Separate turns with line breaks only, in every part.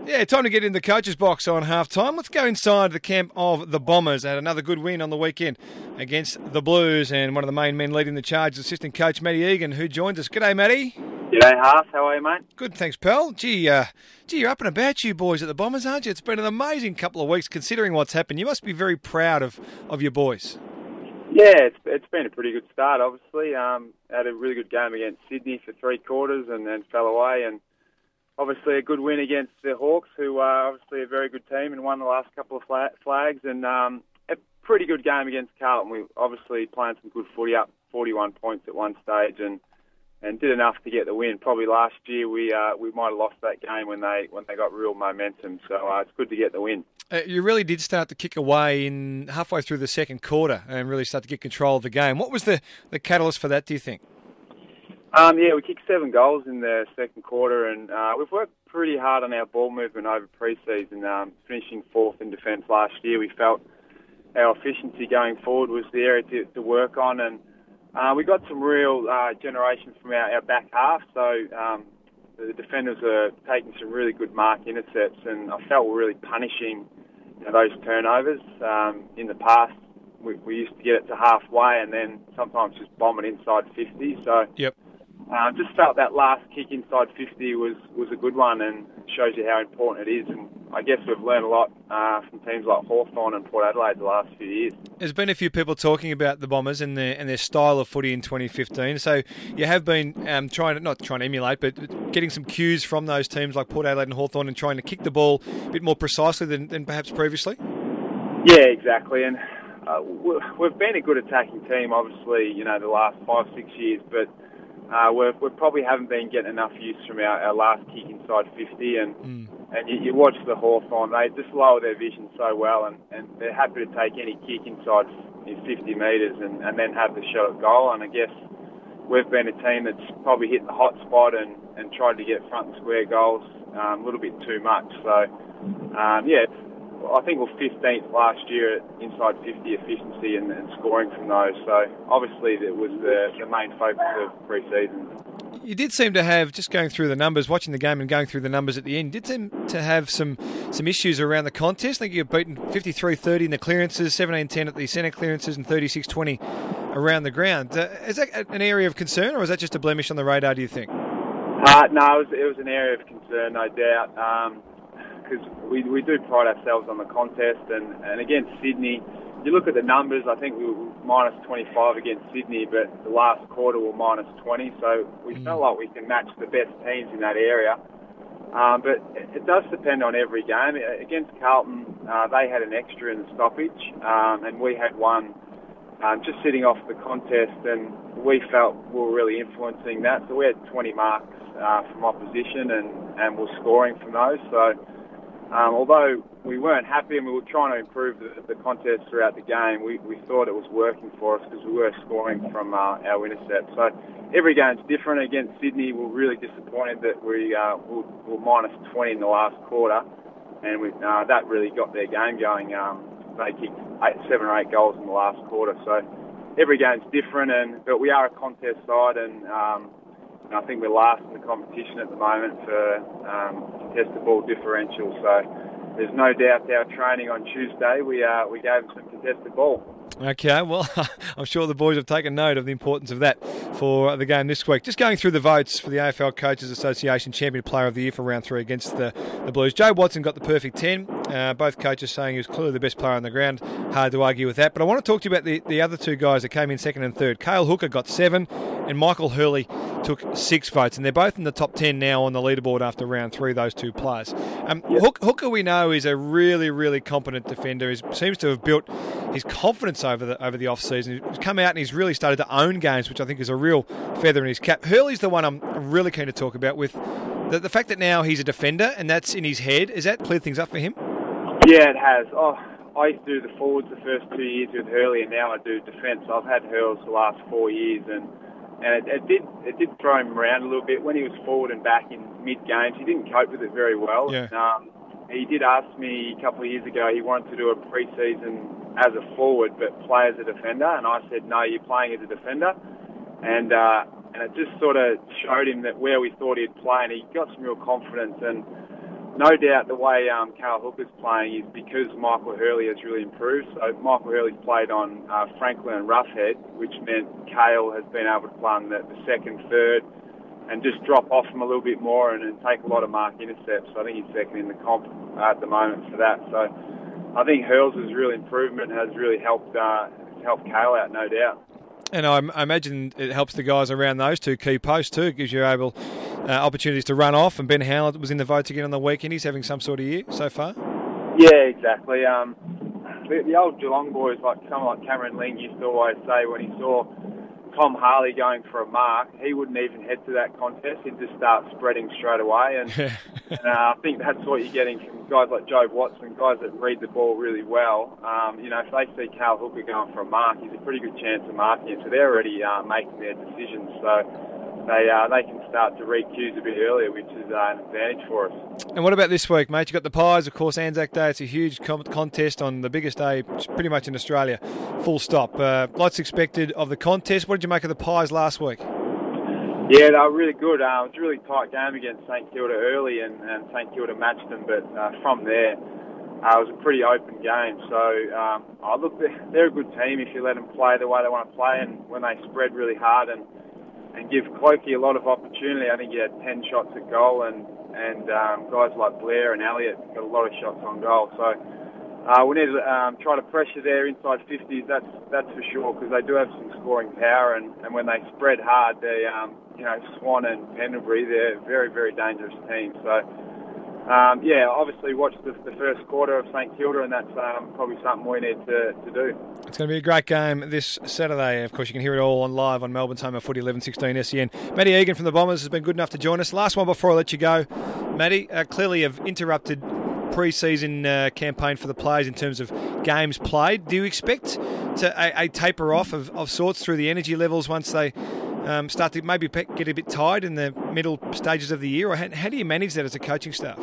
Yeah, time to get in the coach's box on halftime. Let's go inside the camp of the Bombers. They had another good win on the weekend against the Blues, and one of the main men leading the charge is assistant coach Matty Egan, who joins us. G'day, Matty.
G'day, Haas. How are you, mate?
Good, thanks, pal. Gee, you're up and about, you boys at the Bombers, aren't you? It's been an amazing couple of weeks considering what's happened. You must be very proud of your boys.
Yeah, it's been a pretty good start, obviously. Had a really good game against Sydney for 3 quarters and then fell away, and obviously a good win against the Hawks, who are obviously a very good team and won the last couple of flags, and a pretty good game against Carlton. We obviously playing some good footy, up 41 points at one stage, and did enough to get the win. Probably last year we might have lost that game when they got real momentum, so it's good to get the win.
You really did start to kick away in halfway through the second quarter and really start to get control of the game. What was the catalyst for that, do you think?
We kicked 7 goals in the second quarter, and we've worked pretty hard on our ball movement over pre-season, finishing 4th in defence last year. We felt our efficiency going forward was the area to work on, and we got some real generation from our back half, so the defenders are taking some really good mark intercepts, and I felt we're really punishing those turnovers. In the past, we used to get it to halfway and then sometimes just bomb it inside 50, so...
Yep.
Just felt that last kick inside 50 was a good one, and shows you how important it is. And I guess we've learned a lot from teams like Hawthorn and Port Adelaide the last few years.
There's been a few people talking about the Bombers and their style of footy in 2015. So you have been not trying to emulate, but getting some cues from those teams like Port Adelaide and Hawthorn and trying to kick the ball a bit more precisely than perhaps previously.
Yeah, exactly. And we've been a good attacking team, obviously, the last 5-6 years, but we probably haven't been getting enough use from our last kick inside 50, and you watch the Hawthorn, they just lower their vision so well, and they're happy to take any kick inside 50 metres and then have the shot at goal. And I guess we've been a team that's probably hit the hot spot and tried to get front and square goals a little bit too much. So, I think we're 15th last year at inside 50 efficiency and scoring from those. So obviously that was the main focus of pre-season.
You did seem to have, just going through the numbers, watching the game and going through the numbers at the end, did seem to have some issues around the contest. I think you've beaten 53-30 in the clearances, 17-10 at the centre clearances and 36-20 around the ground. Is that an area of concern, or is that just a blemish on the radar, do you think?
No, it was an area of concern, no doubt. Because we do pride ourselves on the contest, and against Sydney, you look at the numbers, I think we were minus 25 against Sydney, but the last quarter were minus 20, so we felt like we can match the best teams in that area. But it does depend on every game. Against Carlton, they had an extra in the stoppage, and we had one just sitting off the contest, and we felt we were really influencing that. So we had 20 marks from opposition, and we're scoring from those. So although we weren't happy and we were trying to improve the contest throughout the game, we thought it was working for us because we were scoring from our intercept. So every game's different. Against Sydney, we're really disappointed that we were minus 20 in the last quarter, and that really got their game going. They kicked 7 or 8 goals in the last quarter. So every game's different, but we are a contest side, and I think we're last in the competition at the moment for contested ball differential. So there's no doubt our training on Tuesday, we gave them some contested ball.
Okay, well, I'm sure the boys have taken note of the importance of that for the game this week. Just going through the votes for the AFL Coaches Association Champion Player of the Year for round 3 against the Blues. Joe Watson got the perfect 10. Both coaches saying he was clearly the best player on the ground. Hard to argue with that. But I want to talk to you about the other 2 guys that came in second and third. Cale Hooker got 7 and Michael Hurley took 6 votes. And they're both in the top 10 now on the leaderboard after round 3, those 2 players. Hooker, we know, is a really, really competent defender. He seems to have built his confidence over the off-season. He's come out and he's really started to own games, which I think is a real feather in his cap. Hurley's the one I'm really keen to talk about, with the fact that now he's a defender and that's in his head. Has that cleared things up for him?
Yeah, it has. I used to do the forwards the first 2 years with Hurley, and now I do defence. I've had Hurls the last 4 years, and it did throw him around a little bit. When he was forward and back in mid-games, he didn't cope with it very well.
Yeah.
He did ask me a couple of years ago he wanted to do a pre-season as a forward but play as a defender, and I said, no, you're playing as a defender. And it just sort of showed him that where we thought he'd play, and he got some real confidence. And no doubt the way Cale Hooker's playing is because Michael Hurley has really improved. So Michael Hurley's played on Franklin and Roughhead, which meant Cale has been able to play on the second, third, and just drop off him a little bit more and take a lot of mark intercepts. So I think he's second in the comp at the moment for that. So I think Hurls' real improvement has really helped Cale out, no doubt.
And I imagine it helps the guys around those two key posts too. It gives you opportunities to run off. And Ben Howlett was in the votes again on the weekend. He's having some sort of year so far.
Yeah, exactly. The old Geelong boys, like someone like Cameron Ling used to always say when he saw Tom Harley going for a mark, he wouldn't even head to that contest. He'd just start spreading straight away. And I think that's what you're getting from guys like Joe Watson, guys that read the ball really well. If they see Cale Hooker going for a mark, he's a pretty good chance of marking it. So they're already making their decisions. So they can start to read cues a bit earlier, which is an advantage for us.
And what about this week, mate? You've got the Pies, of course, Anzac Day. It's a huge contest on the biggest day pretty much in Australia. Full stop. Lots expected of the contest. What did you make of the Pies last week?
Yeah, they were really good. It was a really tight game against St Kilda early, and St Kilda matched them. But from there, it was a pretty open game. So, look, they're a good team if you let them play the way they want to play. And when they spread really hard and give Clokey a lot of opportunity, I think he had 10 shots at goal, and guys like Blair and Elliott got a lot of shots on goal. So we need to try to pressure their inside 50s, that's for sure, because they do have some scoring power, and when they spread hard, they, Swan and Pendlebury, they're a very, very dangerous team. So, obviously watch the first quarter of St Kilda, and that's probably something we need to do.
It's going to be a great game this Saturday. Of course, you can hear it all live on Melbourne's home of footy, 1116 SEN. Matty Egan from the Bombers has been good enough to join us. Last one before I let you go. Matty, clearly have interrupted pre-season campaign for the players in terms of games played. Do you expect a taper off of sorts through the energy levels once they start to maybe get a bit tired in the middle stages of the year? Or how do you manage that as a coaching staff?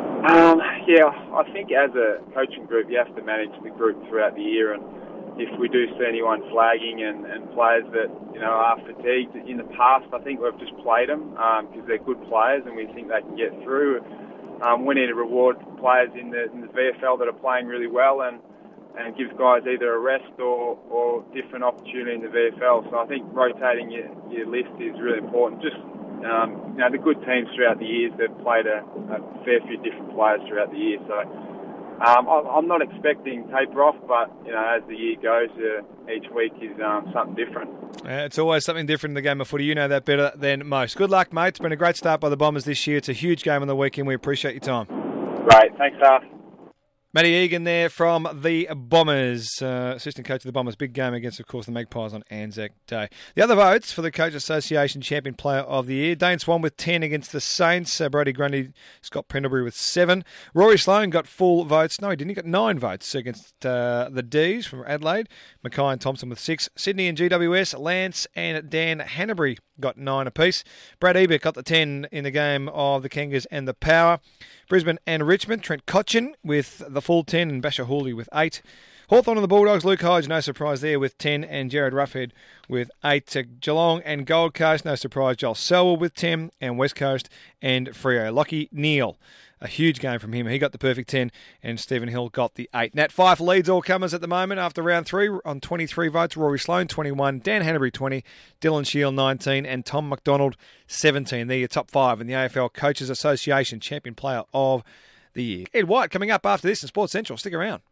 I think as a coaching group, you have to manage the group throughout the year, and if we do see anyone flagging and players that are fatigued in the past, I think we've just played them because they're good players and we think they can get through. We need to reward players in the VFL that are playing really well and give guys either a rest or different opportunity in the VFL. So I think rotating your list is really important. Just the good teams throughout the years, they've played a fair few different players throughout the year. So I'm not expecting taper off, but as the year goes, each week is something different.
It's always something different in the game of footy. You know that better than most. Good luck, mate. It's been a great start by the Bombers this year. It's a huge game on the weekend. We appreciate your time.
Great. Thanks, Arth.
Matty Egan there from the Bombers, assistant coach of the Bombers. Big game against, of course, the Magpies on Anzac Day. The other votes for the Coach Association Champion Player of the Year: Dane Swan with 10 against the Saints, Brody Grundy, Scott Pendlebury with 7. Rory Sloane got full votes. No, he didn't. He got 9 votes against the D's from Adelaide. Mackay and Thompson with 6. Sydney and GWS, Lance and Dan Hanbury got 9 apiece. Brad Ebert got the 10 in the game of the Kangas and the Power. Brisbane and Richmond, Trent Cotchin with the full 10 and Basher Hawley with 8. Hawthorn and the Bulldogs, Luke Hodge, no surprise there with 10, and Jared Roughhead with 8. Geelong and Gold Coast, no surprise, Joel Selwell with 10, and West Coast and Freo. Lockie Neal, a huge game from him. He got the perfect 10, and Stephen Hill got the 8. Nat Fyfe leads all comers at the moment after round 3 on 23 votes. Rory Sloane, 21. Dan Hanbury, 20. Dylan Shield, 19. And Tom McDonald, 17. They're your top 5 in the AFL Coaches Association Champion Player of the Year. Ed White coming up after this in Sports Central. Stick around.